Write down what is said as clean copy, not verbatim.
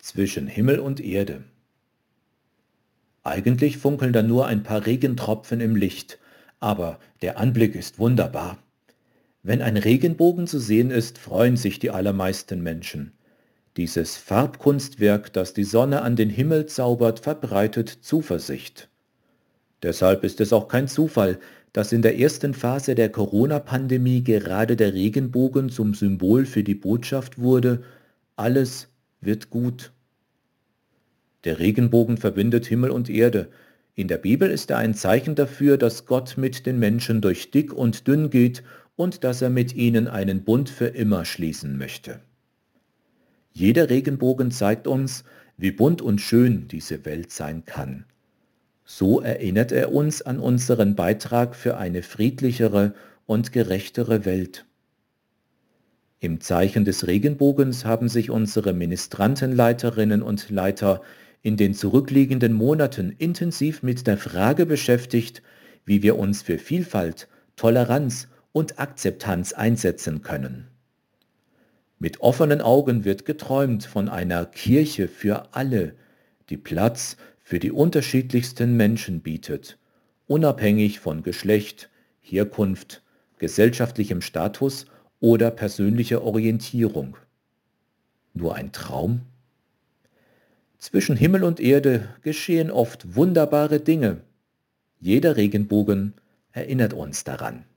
Zwischen Himmel und Erde. Eigentlich funkeln da nur ein paar Regentropfen im Licht, aber der Anblick ist wunderbar. Wenn ein Regenbogen zu sehen ist, freuen sich die allermeisten Menschen. Dieses Farbkunstwerk, das die Sonne an den Himmel zaubert, verbreitet Zuversicht. Deshalb ist es auch kein Zufall, dass in der ersten Phase der Corona-Pandemie gerade der Regenbogen zum Symbol für die Botschaft wurde: Alles wird gut. Der Regenbogen verbindet Himmel und Erde. In der Bibel ist er ein Zeichen dafür, dass Gott mit den Menschen durch dick und dünn geht und dass er mit ihnen einen Bund für immer schließen möchte. Jeder Regenbogen zeigt uns, wie bunt und schön diese Welt sein kann. So erinnert er uns an unseren Beitrag für eine friedlichere und gerechtere Welt. Im Zeichen des Regenbogens haben sich unsere Ministrantenleiterinnen und Leiter in den zurückliegenden Monaten intensiv mit der Frage beschäftigt, wie wir uns für Vielfalt, Toleranz und Akzeptanz einsetzen können. Mit offenen Augen wird geträumt von einer Kirche für alle, die Platz für die unterschiedlichsten Menschen bietet, unabhängig von Geschlecht, Herkunft, gesellschaftlichem Status oder persönlicher Orientierung. Nur ein Traum? Zwischen Himmel und Erde geschehen oft wunderbare Dinge. Jeder Regenbogen erinnert uns daran.